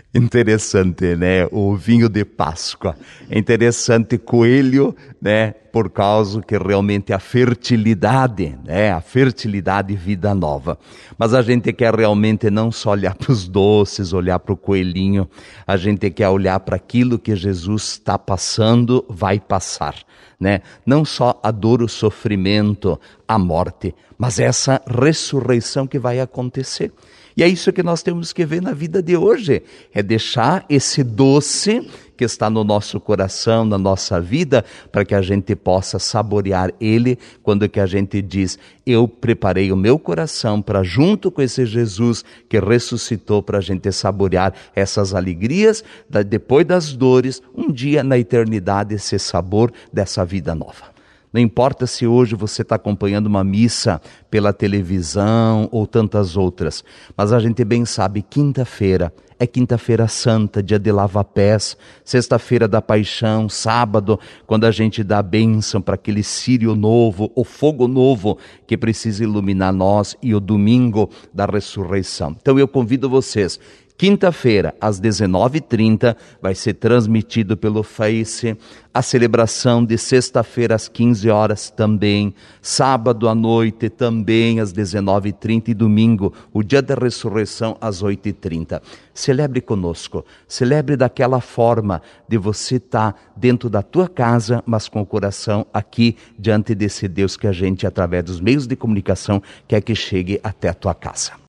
Interessante, né? O vinho de Páscoa. É interessante, coelho, né? Por causa que realmente a fertilidade, né? A fertilidade e vida nova. Mas a gente quer realmente não só olhar para os doces, olhar para o coelhinho, a gente quer olhar para aquilo que Jesus está passando, vai passar, né? Não só a dor, o sofrimento, a morte, mas essa ressurreição que vai acontecer. E é isso que nós temos que ver na vida de hoje, é deixar esse doce que está no nosso coração, na nossa vida, para que a gente possa saborear ele, quando que a gente diz, eu preparei o meu coração para junto com esse Jesus que ressuscitou, para a gente saborear essas alegrias, depois das dores, um dia na eternidade esse sabor dessa vida nova. Não importa se hoje você está acompanhando uma missa pela televisão ou tantas outras, mas a gente bem sabe, quinta-feira é quinta-feira santa, dia de lava-pés, sexta-feira da paixão, sábado, quando a gente dá a bênção para aquele círio novo, o fogo novo que precisa iluminar nós, e o domingo da ressurreição. Então eu convido vocês, quinta-feira, às 19h30, vai ser transmitido pelo Face a celebração de sexta-feira às 15 horas também, sábado à noite também às 19h30 e domingo, o dia da ressurreição às 8h30. Celebre conosco, celebre daquela forma de você estar dentro da tua casa, mas com o coração aqui diante desse Deus que a gente, através dos meios de comunicação, quer que chegue até a tua casa.